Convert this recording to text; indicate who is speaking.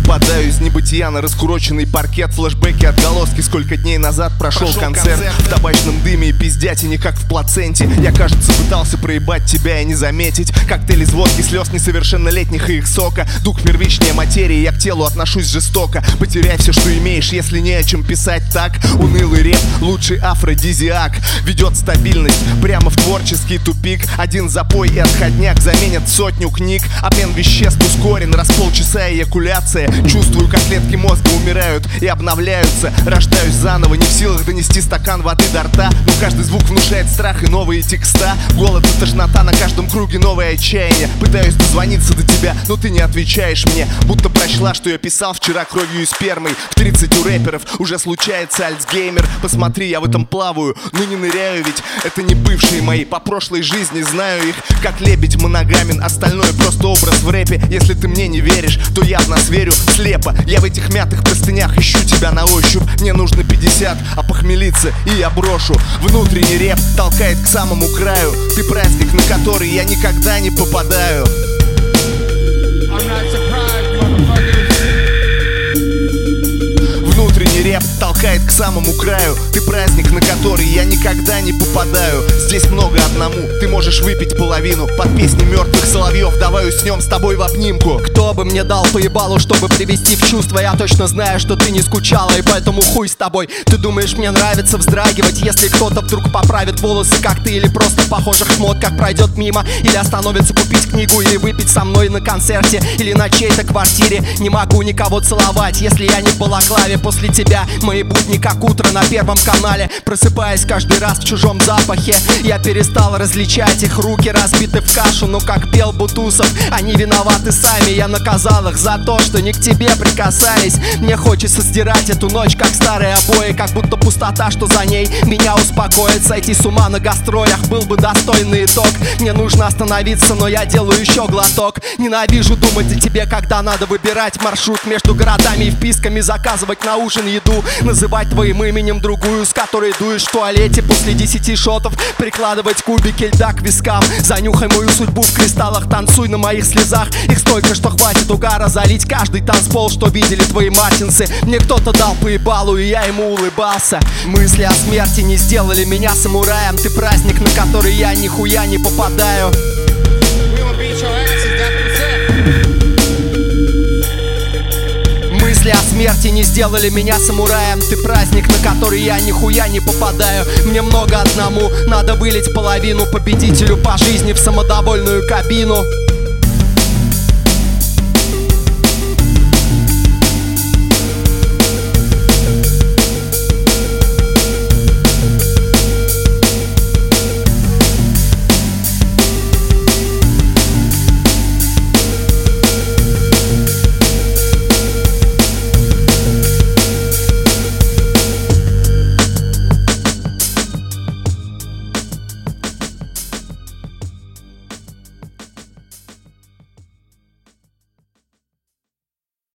Speaker 1: Выпадаю из небытия на раскуроченный паркет. Флэшбэки, отголоски, сколько дней назад прошел концерт. В табачном дыме и пиздятине, как в плаценте. Я, кажется, пытался проебать тебя и не заметить. Коктейль из водки, слез несовершеннолетних и их сока. Дух первичнее материи, я к телу отношусь жестоко. Потеряй все, что имеешь, если не о чем писать так. Унылый рэп, лучший афродизиак. Ведет стабильность прямо в творческий тупик. Один запой и отходняк заменят сотню книг. Обмен веществ ускорен, раз полчаса эякуляция. Чувствую, как клетки мозга умирают и обновляются. Рождаюсь заново, не в силах донести стакан воды до рта. Но каждый звук внушает страх и новые текста. Голод и тошнота, на каждом круге новое отчаяние. Пытаюсь дозвониться до тебя, но ты не отвечаешь мне. Будто прочла, что я писал вчера кровью и спермой. В 30 у рэперов уже случается альцгеймер. Посмотри, я в этом плаваю, но не ныряю, ведь это не бывшие мои. По прошлой жизни знаю их, как лебедь моногамен. Остальное просто образ в рэпе. Если ты мне не веришь, то я в нас верю слепо. Я в этих мятых простынях ищу тебя на ощупь. Мне нужно 50, а похмелиться и я брошу. Внутренний рэп толкает к самому краю. Ты праздник, на который я никогда не попадаю. Внутренний рэп толкает к самому краю. Ты праздник, на который я никогда не попадаю. Здесь много одному, ты можешь выпить половину. Под песни мертвых соловьев давай уснем с тобой в обнимку.
Speaker 2: Кто бы мне дал поебалу, чтобы привести в чувство? Я точно знаю, что ты не скучала, и поэтому хуй с тобой. Ты думаешь, мне нравится вздрагивать, если кто-то вдруг поправит волосы, как ты? Или просто похожих шмот, как пройдет мимо? Или остановится купить книгу, или выпить со мной на концерте, или на чьей-то квартире? Не могу никого целовать, если я не в балаклаве. После тебя мои будни как утро на Первом канале. Просыпаясь каждый раз в чужом запахе, я перестал различать их. Руки разбиты в кашу, но как пел Бутусов, они виноваты сами. Я наказал их за то, что не к тебе прикасались. Мне хочется стирать эту ночь, как старые обои. Как будто пустота, что за ней меня успокоит. Сойти с ума на гастролях был бы достойный итог. Мне нужно остановиться, но я делаю еще глоток. Ненавижу думать о тебе, когда надо выбирать маршрут между городами и вписками, заказывать на ужин еду, называть твоим именем другую, с которой дуешь в туалете после 10 шотов, прикладывать кубики льда к вискам. Занюхай мою судьбу в кристаллах, танцуй на моих слезах. Их столько, что хватит угара залить каждый танцпол, что видели твои мартинсы. Мне кто-то дал поебалу, и я ему улыбался. Мысли о смерти не сделали меня самураем. Ты праздник, на который я нихуя не попадаю. Мысли о смерти не сделали меня самураем. Ты праздник, на который я нихуя не попадаю. Мне много одному, надо вылить половину победителю по жизни в самодовольную кабину.